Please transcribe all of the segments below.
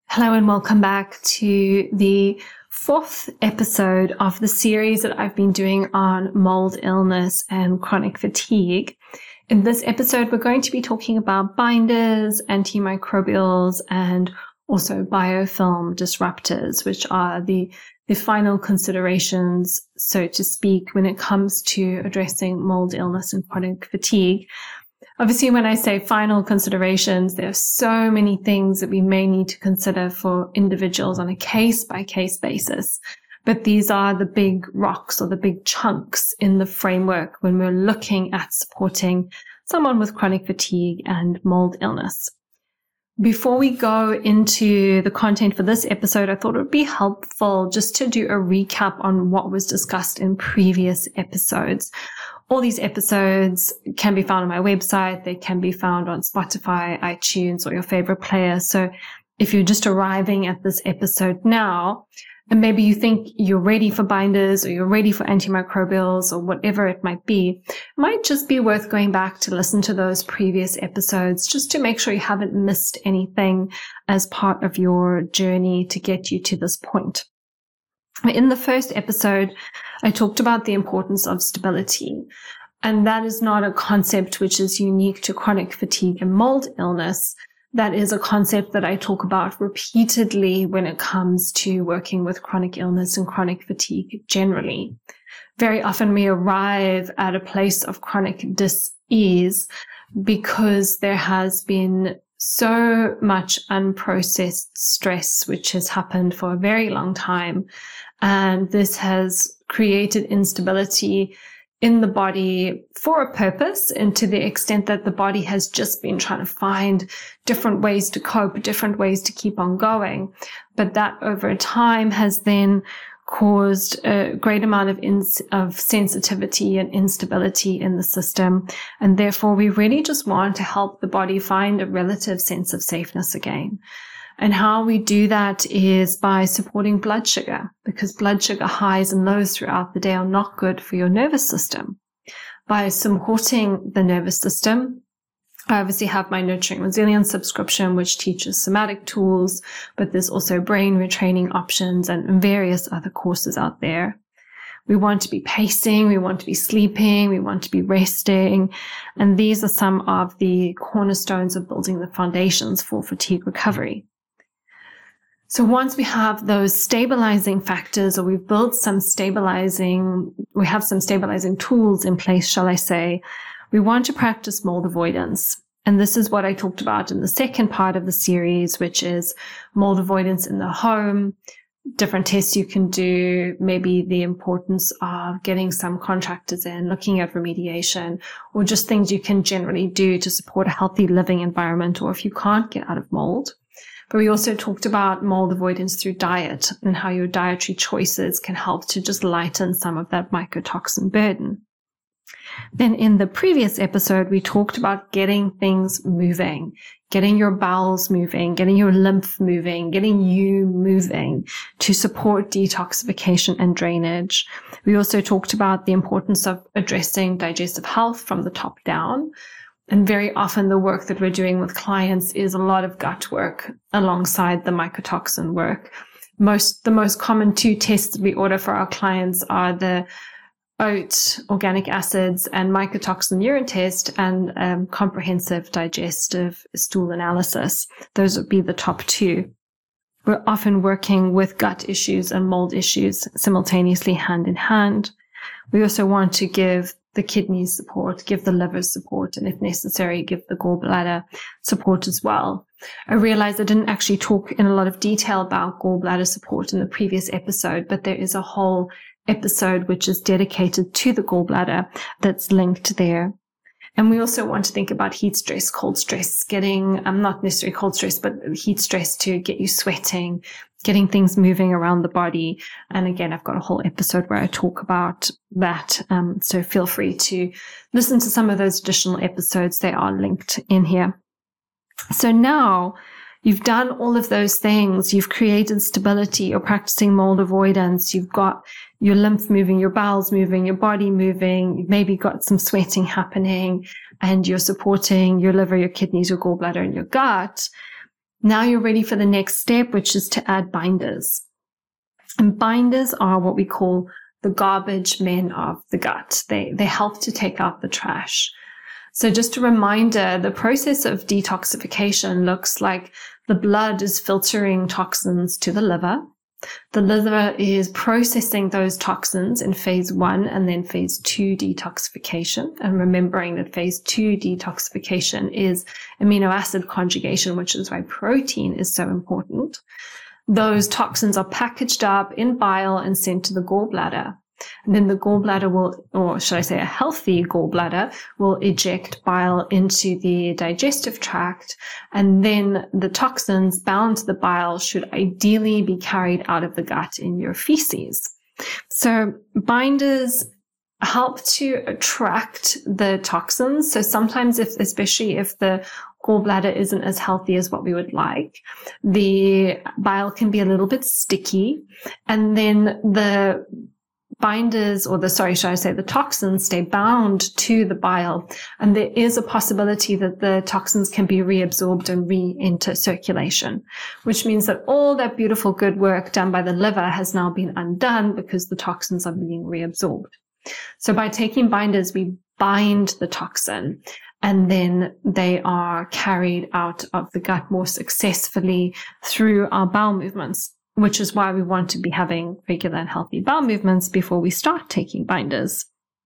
Hello and welcome back to the fourth episode of the series that I've been doing on mold illness and chronic fatigue. In this episode, we're going to be talking about binders, antimicrobials, and also biofilm disruptors, which are the final considerations, so to speak, when it comes to addressing mold illness and chronic fatigue. Obviously, when I say final considerations, there are so many things that we may need to consider for individuals on a case-by-case basis. But these are the big rocks or the big chunks in the framework when we're looking at supporting someone with chronic fatigue and mold illness. Before we go into the content for this episode, I thought it would be helpful just to do a recap on what was discussed in previous episodes. All these episodes can be found on my website. They can be found on Spotify, iTunes, or your favorite player. So if you're just arriving at this episode now, and maybe you think you're ready for binders or you're ready for antimicrobials or whatever it might be, it might just be worth going back to listen to those previous episodes just to make sure you haven't missed anything as part of your journey to get you to this point. In the first episode, I talked about the importance of stability, and that is not a concept which is unique to chronic fatigue and mold illness. That is a concept that I talk about repeatedly when it comes to working with chronic illness and chronic fatigue generally. Very often we arrive at a place of chronic dis-ease because there has been so much unprocessed stress which has happened for a very long time. And this has created instability in the body for a purpose, and to the extent that the body has just been trying to find different ways to cope, different ways to keep on going. But that over time has then caused a great amount of sensitivity and instability in the system. And therefore, we really just want to help the body find a relative sense of safeness again. And how we do that is by supporting blood sugar, because blood sugar highs and lows throughout the day are not good for your nervous system. By supporting the nervous system, I obviously have my Nurturing Resilience subscription, which teaches somatic tools, but there's also brain retraining options and various other courses out there. We want to be pacing, we want to be sleeping, we want to be resting. And these are some of the cornerstones of building the foundations for fatigue recovery. So once we have those stabilizing factors, or we've built we have some stabilizing tools in place, shall I say, we want to practice mold avoidance. And this is what I talked about in the second part of the series, which is mold avoidance in the home, different tests you can do, maybe the importance of getting some contractors in, looking at remediation, or just things you can generally do to support a healthy living environment, or if you can't get out of mold. But we also talked about mold avoidance through diet and how your dietary choices can help to just lighten some of that mycotoxin burden. Then in the previous episode, we talked about getting things moving, getting your bowels moving, getting your lymph moving, getting you moving to support detoxification and drainage. We also talked about the importance of addressing digestive health from the top down. And very often the work that we're doing with clients is a lot of gut work alongside the mycotoxin work. The most common two tests that we order for our clients are the OAT, organic acids, and mycotoxin urine test, and comprehensive digestive stool analysis. Those would be the top two. We're often working with gut issues and mold issues simultaneously, hand in hand. We also want to give the kidneys support, give the liver support, and if necessary, give the gallbladder support as well. I realized I didn't actually talk in a lot of detail about gallbladder support in the previous episode, but there is a whole episode which is dedicated to the gallbladder that's linked there. And we also want to think about heat stress, cold stress, getting, not necessarily cold stress, but heat stress to get you sweating, getting things moving around the body. And again, I've got a whole episode where I talk about that. So feel free to listen to some of those additional episodes. They are linked in here. So now you've done all of those things. You've created stability. You're practicing mold avoidance. You've got your lymph moving, your bowels moving, your body moving. You've maybe got some sweating happening, and you're supporting your liver, your kidneys, your gallbladder, and your gut. Now you're ready for the next step, which is to add binders. And binders are what we call the garbage men of the gut. They help to take out the trash. So just a reminder, the process of detoxification looks like the blood is filtering toxins to the liver. The liver is processing those toxins in phase 1 and then phase 2 detoxification. And remembering that phase 2 detoxification is amino acid conjugation, which is why protein is so important. Those toxins are packaged up in bile and sent to the gallbladder. And then the gallbladder will, or should I say a healthy gallbladder, will eject bile into the digestive tract. And then the toxins bound to the bile should ideally be carried out of the gut in your feces. So binders help to attract the toxins. So sometimes especially if the gallbladder isn't as healthy as what we would like, the bile can be a little bit sticky. And then the binders, or the toxins stay bound to the bile. And there is a possibility that the toxins can be reabsorbed and re-enter circulation, which means that all that beautiful good work done by the liver has now been undone because the toxins are being reabsorbed. So by taking binders, we bind the toxin and then they are carried out of the gut more successfully through our bowel movements, which is why we want to be having regular and healthy bowel movements before we start taking binders.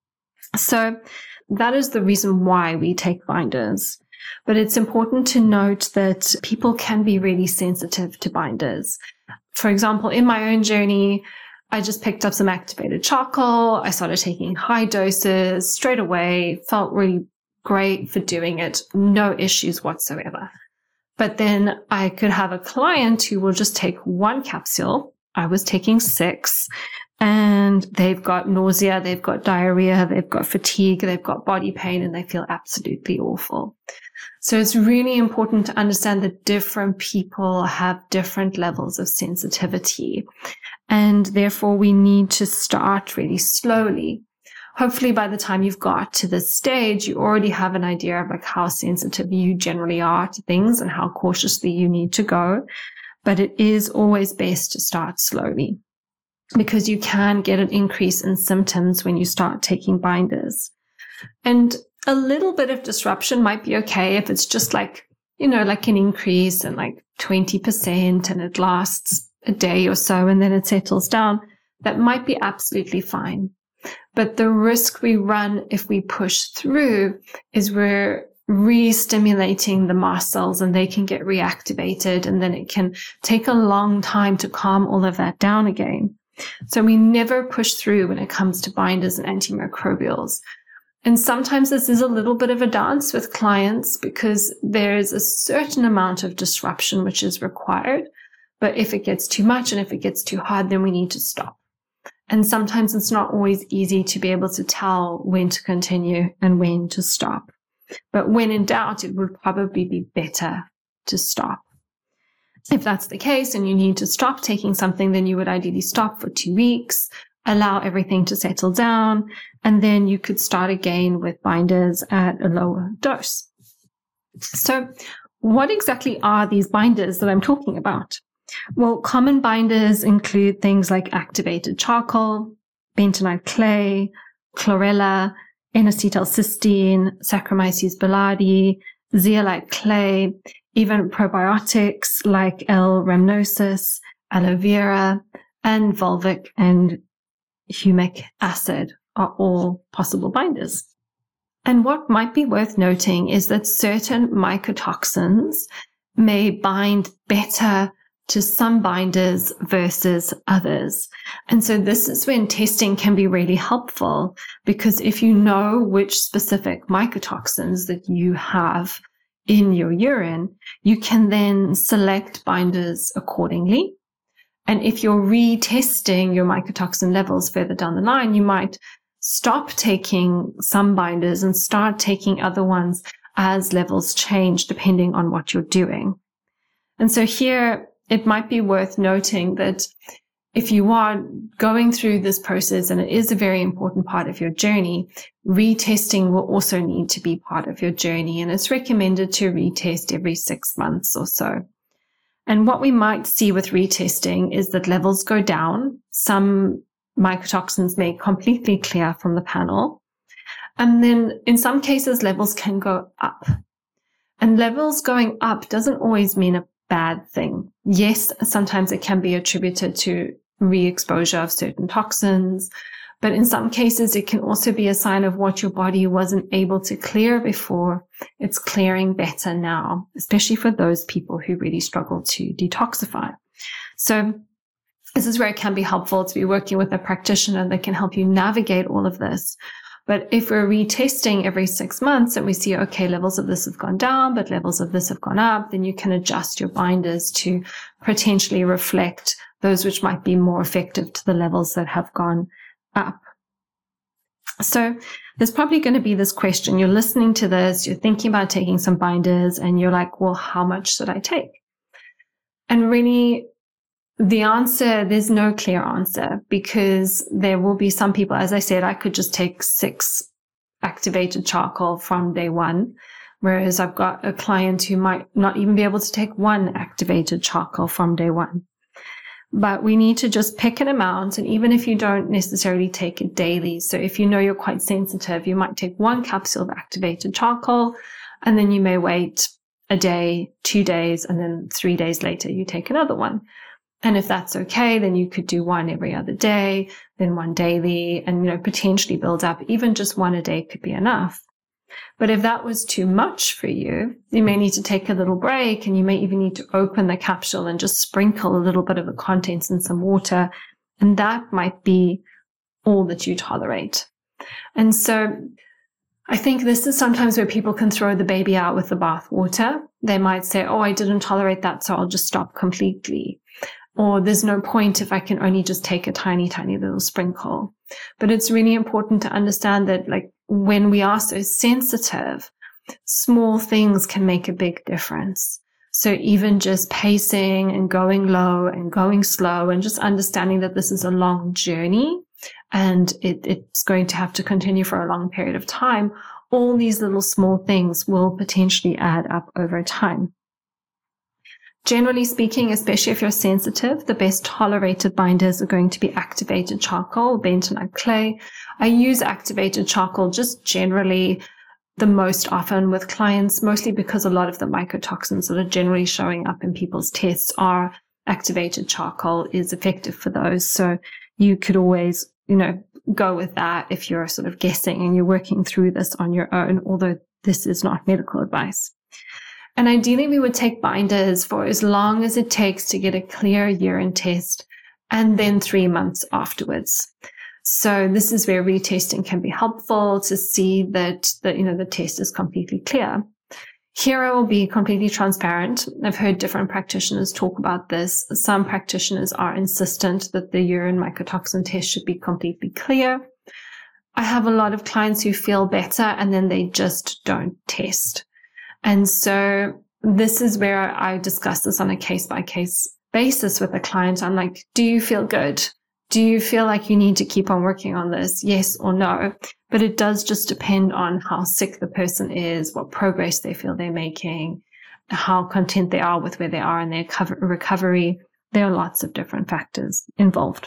So that is the reason why we take binders. But it's important to note that people can be really sensitive to binders. For example, in my own journey, I just picked up some activated charcoal. I started taking high doses straight away, felt really great for doing it, no issues whatsoever. But then I could have a client who will just take 1 capsule. I was taking 6, and they've got nausea, they've got diarrhea, they've got fatigue, they've got body pain, and they feel absolutely awful. So it's really important to understand that different people have different levels of sensitivity. And therefore, we need to start really slowly. Hopefully, by the time you've got to this stage, you already have an idea of like how sensitive you generally are to things and how cautiously you need to go. But it is always best to start slowly because you can get an increase in symptoms when you start taking binders. And a little bit of disruption might be okay if it's just like, like an increase in like 20% and it lasts a day or so and then it settles down. That might be absolutely fine. But the risk we run if we push through is we're re-stimulating the mast cells and they can get reactivated, and then it can take a long time to calm all of that down again. So we never push through when it comes to binders and antimicrobials. And sometimes this is a little bit of a dance with clients because there is a certain amount of disruption which is required. But if it gets too much and if it gets too hard, then we need to stop. And sometimes it's not always easy to be able to tell when to continue and when to stop. But when in doubt, it would probably be better to stop. If that's the case and you need to stop taking something, then you would ideally stop for 2 weeks, allow everything to settle down, and then you could start again with binders at a lower dose. So what exactly are these binders that I'm talking about? Well, common binders include things like activated charcoal, bentonite clay, chlorella, N-acetylcysteine, Saccharomyces boulardii, zeolite clay, even probiotics like L. rhamnosus, aloe vera, and fulvic and humic acid are all possible binders. And what might be worth noting is that certain mycotoxins may bind better to some binders versus others. And so this is when testing can be really helpful, because if you know which specific mycotoxins that you have in your urine, you can then select binders accordingly. And if you're retesting your mycotoxin levels further down the line, you might stop taking some binders and start taking other ones as levels change depending on what you're doing. And so here, it might be worth noting that if you are going through this process, and it is a very important part of your journey, retesting will also need to be part of your journey. And it's recommended to retest every 6 months or so. And what we might see with retesting is that levels go down. Some mycotoxins may completely clear from the panel. And then in some cases, levels can go up. And levels going up doesn't always mean a bad thing. Yes, sometimes it can be attributed to re-exposure of certain toxins, but in some cases, it can also be a sign of what your body wasn't able to clear before. It's clearing better now, especially for those people who really struggle to detoxify. So this is where it can be helpful to be working with a practitioner that can help you navigate all of this. But if we're retesting every 6 months and we see, okay, levels of this have gone down, but levels of this have gone up, then you can adjust your binders to potentially reflect those which might be more effective to the levels that have gone up. So there's probably going to be this question. You're listening to this, you're thinking about taking some binders, and you're like, well, how much should I take? And really, the answer, there's no clear answer, because there will be some people, as I said, I could just take 6 activated charcoal from day one, whereas I've got a client who might not even be able to take 1 activated charcoal from day one. But we need to just pick an amount, and even if you don't necessarily take it daily, so if you know you're quite sensitive, you might take 1 capsule of activated charcoal, and then you may wait a day, 2 days, and then 3 days later you take another one. And if that's okay, then you could do 1 every other day, then 1 daily, and, potentially build up. Even just 1 a day could be enough. But if that was too much for you, you may need to take a little break, and you may even need to open the capsule and just sprinkle a little bit of the contents in some water. And that might be all that you tolerate. And so I think this is sometimes where people can throw the baby out with the bathwater. They might say, oh, I didn't tolerate that, so I'll just stop completely. Or there's no point if I can only just take a tiny, tiny little sprinkle. But it's really important to understand that, when we are so sensitive, small things can make a big difference. So even just pacing and going low and going slow, and just understanding that this is a long journey and it's going to have to continue for a long period of time, all these little small things will potentially add up over time. Generally speaking, especially if you're sensitive, the best tolerated binders are going to be activated charcoal, bentonite clay. I use activated charcoal just generally the most often with clients, mostly because a lot of the mycotoxins that are generally showing up in people's tests are activated charcoal is effective for those. So you could always, go with that if you're sort of guessing and you're working through this on your own, although this is not medical advice. And ideally, we would take binders for as long as it takes to get a clear urine test, and then 3 months afterwards. So this is where retesting can be helpful to see that the test is completely clear. Here I will be completely transparent. I've heard different practitioners talk about this. Some practitioners are insistent that the urine mycotoxin test should be completely clear. I have a lot of clients who feel better and then they just don't test. And so this is where I discuss this on a case-by-case basis with a client. I'm like, do you feel good? Do you feel like you need to keep on working on this? Yes or no? But it does just depend on how sick the person is, what progress they feel they're making, how content they are with where they are in their recovery. There are lots of different factors involved.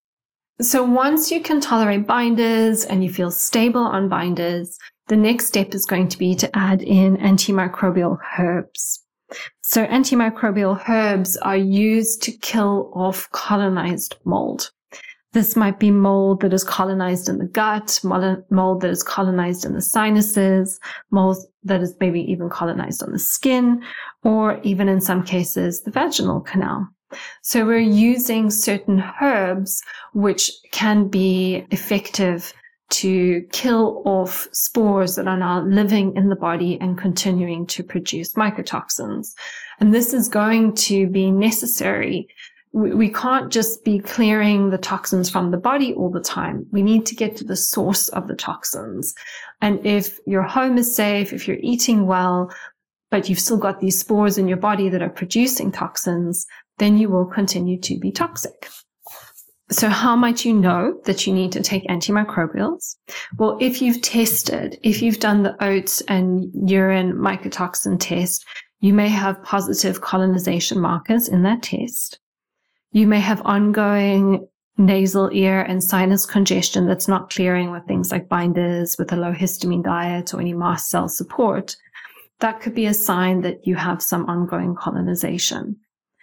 So once you can tolerate binders and you feel stable on binders, the next step is going to be to add in antimicrobial herbs. So antimicrobial herbs are used to kill off colonized mold. This might be mold that is colonized in the gut, mold that is colonized in the sinuses, mold that is maybe even colonized on the skin, or even in some cases, the vaginal canal. So we're using certain herbs which can be effective to kill off spores that are now living in the body and continuing to produce mycotoxins. And this is going to be necessary. We can't just be clearing the toxins from the body all the time. We need to get to the source of the toxins. And if your home is safe, if you're eating well, but you've still got these spores in your body that are producing toxins, then you will continue to be toxic. So how might you know that you need to take antimicrobials? Well, if you've tested, if you've done the oats and urine mycotoxin test, You may have positive colonization markers in that test. You may have ongoing nasal, ear, and sinus congestion that's not clearing with things like binders, with a low histamine diet, or any mast cell support. That could be a sign that you have some ongoing colonization.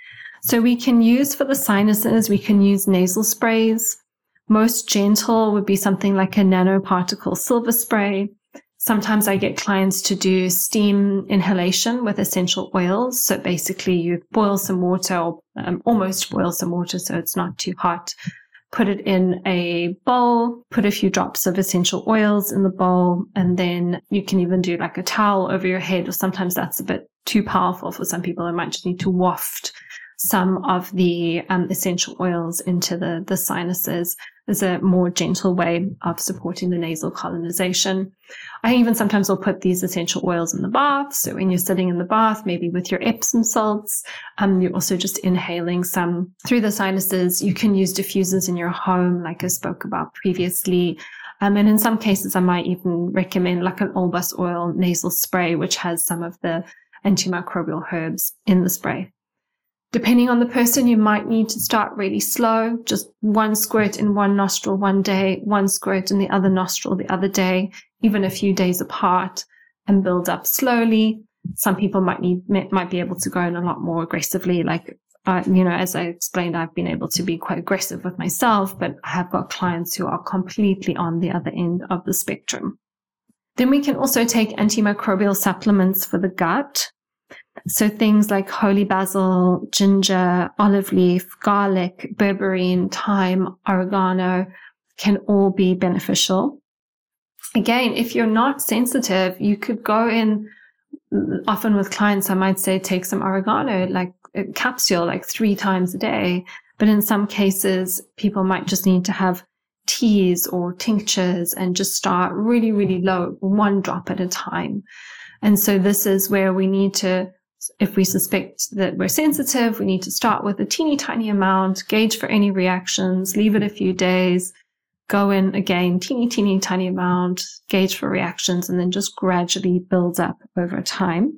So we can use, for the sinuses, we can use nasal sprays. Most gentle would be something like a nanoparticle silver spray. Sometimes I get clients to do steam inhalation with essential oils. So basically you boil some water, or almost boil some water so it's not too hot. Put it in a bowl, put a few drops of essential oils in the bowl, and then you can even do like a towel over your head, or sometimes that's a bit too powerful for some people. I might just need to waft some of the essential oils into the sinuses. There's a more gentle way of supporting the nasal colonization. I even sometimes will put these essential oils in the bath. So when you're sitting in the bath, maybe with your Epsom salts, you're also just inhaling some through the sinuses. You can use diffusers in your home, like I spoke about previously. And in some cases, I might even recommend like an Olbas oil nasal spray, which has some of the antimicrobial herbs in the spray. Depending on the person, you might need to start really slow, just one squirt in one nostril one day, one squirt in the other nostril the other day, even a few days apart, and build up slowly. Some people might be able to go in a lot more aggressively. Like, as I explained, I've been able to be quite aggressive with myself, but I have got clients who are completely on the other end of the spectrum. Then we can also take antimicrobial supplements for the gut. So things like holy basil, ginger, olive leaf, garlic, berberine, thyme, oregano can all be beneficial. Again, if you're not sensitive, you could go in, often with clients, I might say take some oregano, like a capsule, like 3 times a day. But in some cases, people might just need to have teas or tinctures and just start really, really low, 1 drop at a time. And so this is where we need to, if we suspect that we're sensitive, we need to start with a teeny tiny amount, gauge for any reactions, leave it a few days, go in again, teeny tiny amount, gauge for reactions, and then just gradually build up over time.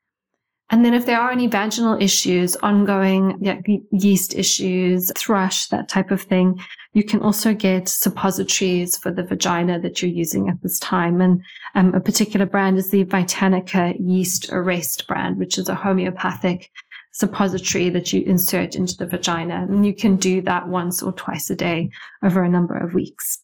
And then if there are any vaginal issues, ongoing yeast issues, thrush, that type of thing, you can also get suppositories for the vagina that you're using at this time. And a particular brand is the Vitanica Yeast Arrest brand, which is a homeopathic suppository that you insert into the vagina. And you can do that once or twice a day over a number of weeks.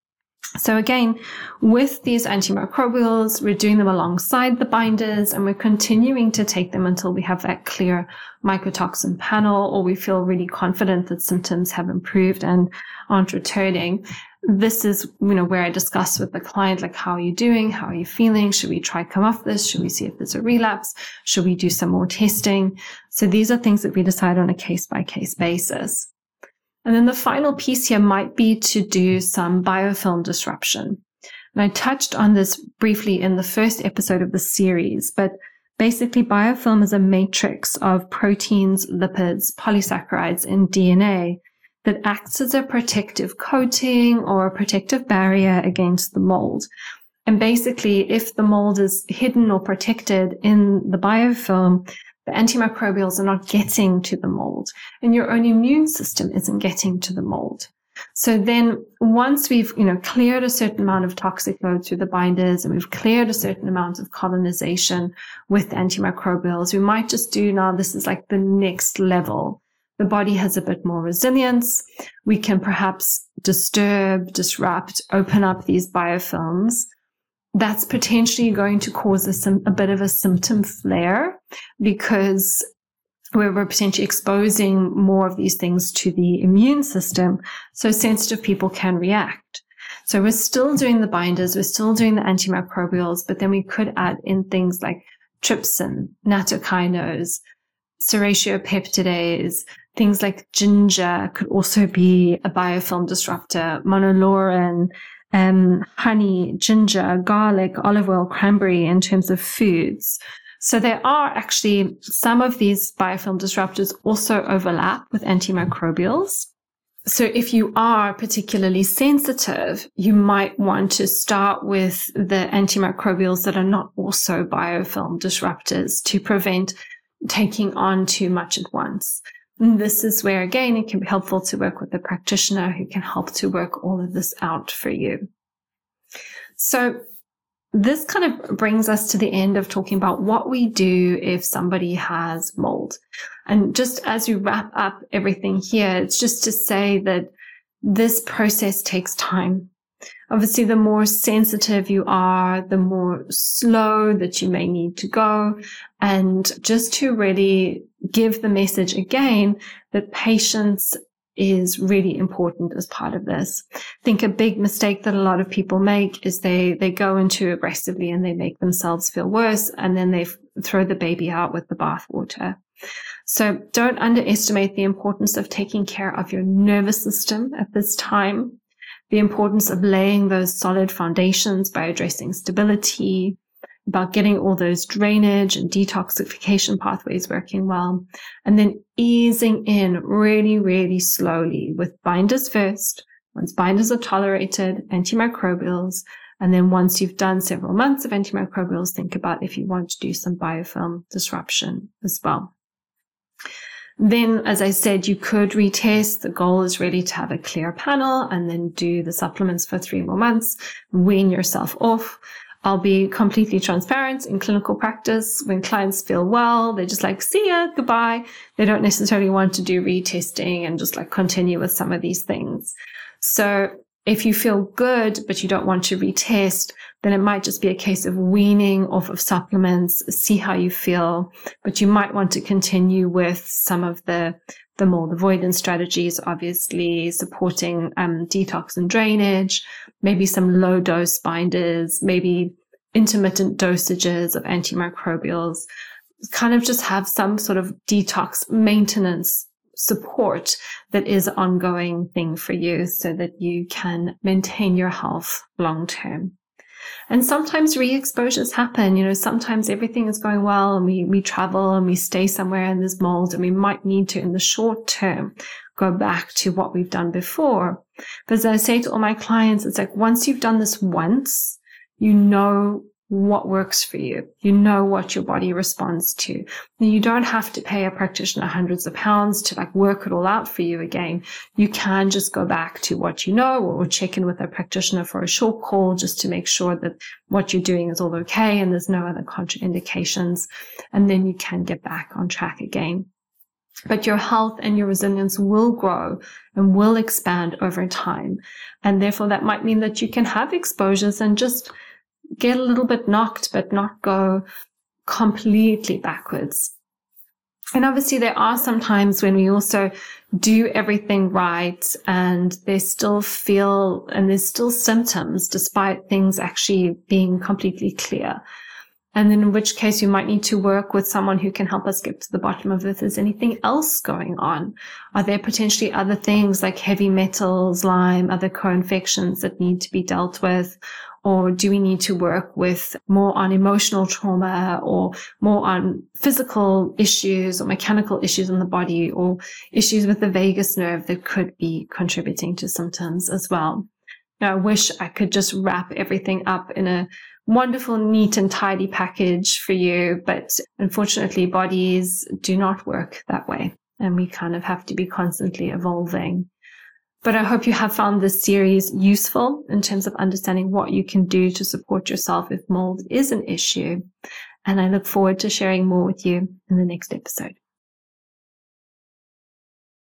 So again, with these antimicrobials, we're doing them alongside the binders, and we're continuing to take them until we have that clear mycotoxin panel, or we feel really confident that symptoms have improved and aren't returning. This is, where I discuss with the client, like, how are you doing? How are you feeling? Should we try come off this? Should we see if there's a relapse? Should we do some more testing? So these are things that we decide on a case-by-case basis. And then the final piece here might be to do some biofilm disruption. And I touched on this briefly in the first episode of the series, but basically biofilm is a matrix of proteins, lipids, polysaccharides, and DNA that acts as a protective coating or a protective barrier against the mold. And basically, if the mold is hidden or protected in the biofilm, the antimicrobials are not getting to the mold, and your own immune system isn't getting to the mold. So then once we've, cleared a certain amount of toxic load through the binders, and we've cleared a certain amount of colonization with antimicrobials, we might just do now, this is like the next level. The body has a bit more resilience. We can perhaps disturb, disrupt, open up these biofilms. That's potentially going to cause a bit of a symptom flare, because we're potentially exposing more of these things to the immune system, so sensitive people can react. So we're still doing the binders, we're still doing the antimicrobials, but then we could add in things like trypsin, nattokinase, serratiopeptidase, things like ginger could also be a biofilm disruptor, monolaurin, honey, ginger, garlic, olive oil, cranberry in terms of foods. So there are actually some of these biofilm disruptors also overlap with antimicrobials. So if you are particularly sensitive, you might want to start with the antimicrobials that are not also biofilm disruptors to prevent taking on too much at once. And this is where, again, it can be helpful to work with a practitioner who can help to work all of this out for you. So this kind of brings us to the end of talking about what we do if somebody has mold. And just as we wrap up everything here, it's just to say that this process takes time. Obviously, the more sensitive you are, the more slow that you may need to go. And just to really give the message again that patience is really important as part of this. I think a big mistake that a lot of people make is they go into aggressively and they make themselves feel worse, and then they throw the baby out with the bathwater. So don't underestimate the importance of taking care of your nervous system at this time, the importance of laying those solid foundations by addressing stability, about getting all those drainage and detoxification pathways working well, and then easing in really, really slowly with binders first. Once binders are tolerated, antimicrobials, and then once you've done several months of antimicrobials, think about if you want to do some biofilm disruption as well. Then, as I said, you could retest. The goal is really to have a clear panel and then do the supplements for 3 more months, wean yourself off. I'll be completely transparent in clinical practice. When clients feel well, they're just like, see ya, goodbye. They don't necessarily want to do retesting and just like continue with some of these things. So if you feel good, but you don't want to retest, then it might just be a case of weaning off of supplements, see how you feel, but you might want to continue with some of the mold avoidance strategies, obviously supporting detox and drainage, maybe some low dose binders, maybe intermittent dosages of antimicrobials, kind of just have some sort of detox maintenance support that is an ongoing thing for you so that you can maintain your health long term. And sometimes re-exposures happen. Sometimes everything is going well and we travel and we stay somewhere and there's mold, and we might need to, in the short term, go back to what we've done before. But as I say to all my clients, it's like once you've done this once, you know what works for you. You know what your body responds to. And you don't have to pay a practitioner hundreds of pounds to work it all out for you again. You can just go back to what you know, or check in with a practitioner for a short call just to make sure that what you're doing is all okay and there's no other contraindications. And then you can get back on track again. But your health and your resilience will grow and will expand over time. And therefore that might mean that you can have exposures and just get a little bit knocked, but not go completely backwards. And obviously there are some times when we also do everything right and they still feel, and there's still symptoms despite things actually being completely clear. And then in which case you might need to work with someone who can help us get to the bottom of if there's anything else going on. Are there potentially other things like heavy metals, Lyme, other co-infections that need to be dealt with? Or do we need to work with more on emotional trauma or more on physical issues or mechanical issues in the body or issues with the vagus nerve that could be contributing to symptoms as well? Now, I wish I could just wrap everything up in a wonderful, neat and tidy package for you, but unfortunately bodies do not work that way and we kind of have to be constantly evolving. But I hope you have found this series useful in terms of understanding what you can do to support yourself if mold is an issue. And I look forward to sharing more with you in the next episode.